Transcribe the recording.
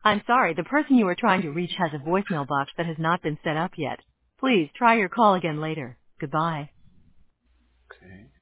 I'm sorry, the person you are trying to reach has a voicemail box that has not been set up yet. Please try your call again later. Goodbye. Okay.